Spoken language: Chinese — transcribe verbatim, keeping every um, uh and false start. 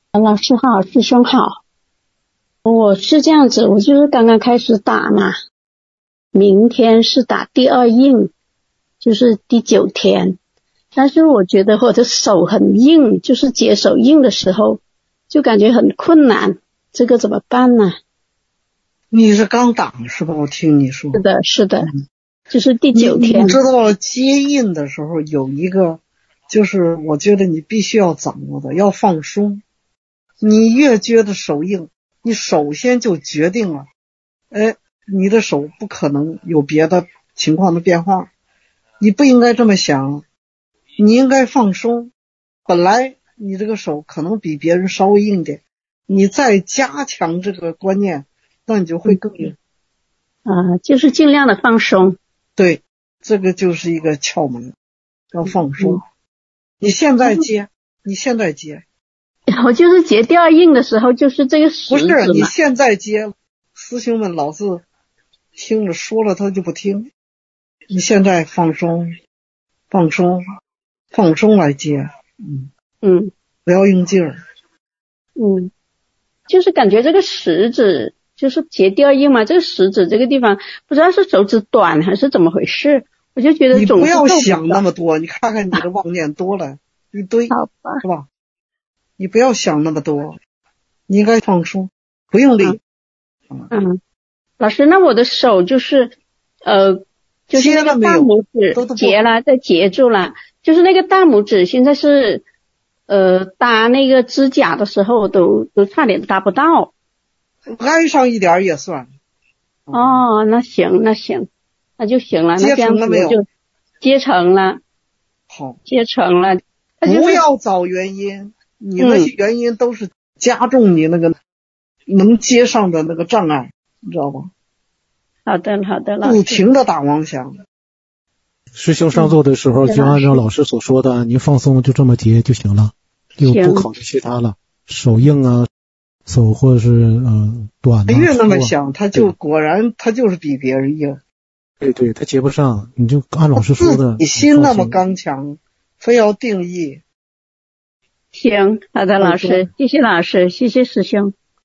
老师好，师兄好。我是这样子，我就是刚刚开始打嘛，明天是打第二印，就是第九天。但是我觉得我的手很硬，就是结手印的时候就感觉很困难，这个怎么办呢？ 你是刚打是吧？我听你说。 是的，是的， 嗯、 就是第九天。 你, 你知道接印的时候有一个，就是我觉得你必须要掌握的，要放松。你越觉得手硬，你首先就决定了，哎，你的手不可能有别的情况的变化，你不应该这么想，你应该放松。本来你这个手可能比别人稍微硬点，你再加强这个观念，那你就会更硬。 啊、呃，就是尽量的放松。 对，这个就是一个窍门，要放松。嗯、你现在接，嗯、你现在接。 我就是结第二印的时候，就是这个食指嘛。 不是，你现在接，师兄们老是听着说了他就不听。你现在放松，放松，放松来接，嗯嗯， 不要用劲儿。 嗯，就是感觉这个食指就是结第二印嘛，这个食指这个地方不知道是手指短还是怎么回事，我就觉得总是你不要想那么多，你看看你的妄念多了一堆， 好吧， 是吧？你不要想那么多，你应该放松，不用力。 嗯，嗯老师，那我的手就是呃，就是那个大拇指结了，再结住了，就是那个大拇指现在是呃搭那个指甲的时候都都差点搭不到， 挨上一点也算。 哦，那行那行，那就行了， 接成了没有？ 那这样子就接成了。 好， 接成了。 不要找原因，你那些原因都是加重你那个能接上的那个障碍，你知道吗？ 好的，好的，老师。 不停的打妄想。 师兄上座的时候就按照老师所说的，你放松就这么结就行了，就不考虑其他了。手硬啊，手或者是嗯短啊。 越那么想，他就果然他就是比别人硬。 对对，他接不上，你就按老师说的。 你心那么刚强，非要定义。 行，好的，老师，谢谢老师，谢谢师兄。